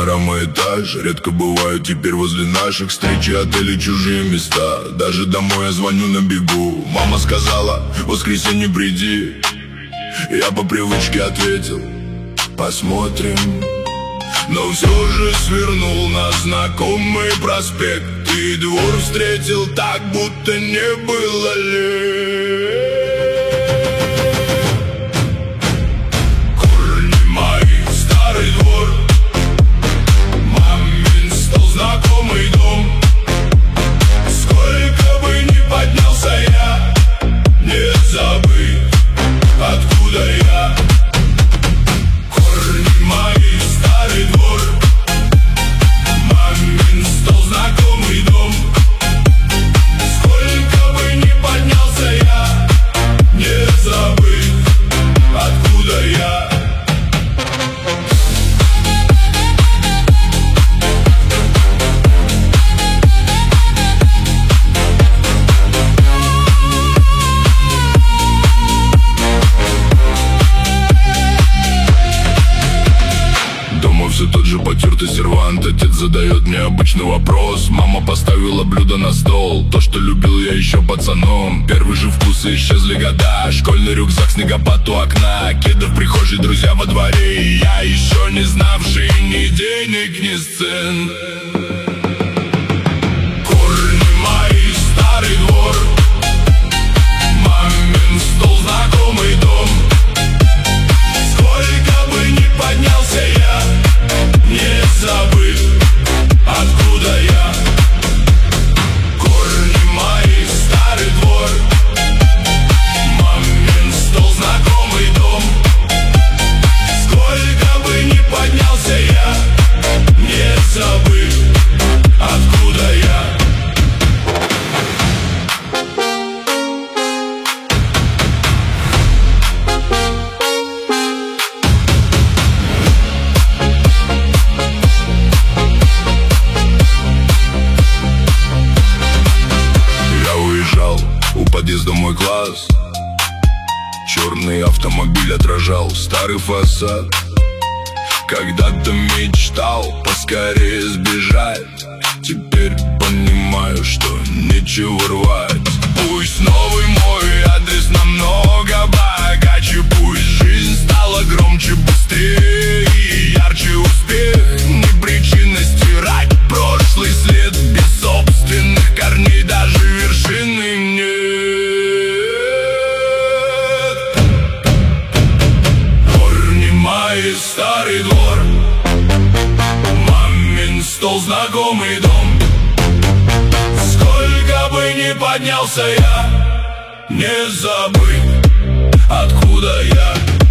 пара мой этаж. Редко бывают теперь возле наших встречи, отели, чужие места. Даже домой я звоню на бегу. Мама сказала, в воскресенье приди. Я по привычке ответил, посмотрим. Но все же свернул на знакомый проспект и двор встретил так, будто не было лет. Корни мои, старый двор, мамин стол, знакомый дом. Сколько бы ни поднялся я, не забыть, откуда я. Корни мои, старый двор, мамин стол, знакомый дом. Сколько бы ни поднялся я, не забыть, откуда я. Все тот же потертый сервант. Отец задает мне обычный вопрос. Мама поставила блюдо на стол, то, что любил я еще пацаном. Первые же вкусы исчезли года. Школьный рюкзак, снегопад у окна, кеды в прихожей, друзья во дворе. И я еще не знавший ни денег, ни сцен. Корни мои, старый двор, мамин стол, знакомый дом. Сколько бы ни поднялся я, не забыть, откуда я. Корни мои, старый двор, мамин стол, знакомый дом. Сколько бы ни поднялся я, не забыть, откуда я. У подъезда мой класс, черный автомобиль отражал старый фасад. Когда-то мечтал поскорее сбежать, теперь понимаю, что нечего рвать. Пусть новый мой адрес намного богаче, пусть жизнь стала громче, быстрее и ярче. Успех не причина стирать прошлый след, без собственных корней даже вершины нет. Корни мои, старый двор, мамин стол, знакомый дом. Сколько бы ни поднялся я, не забыть, откуда я.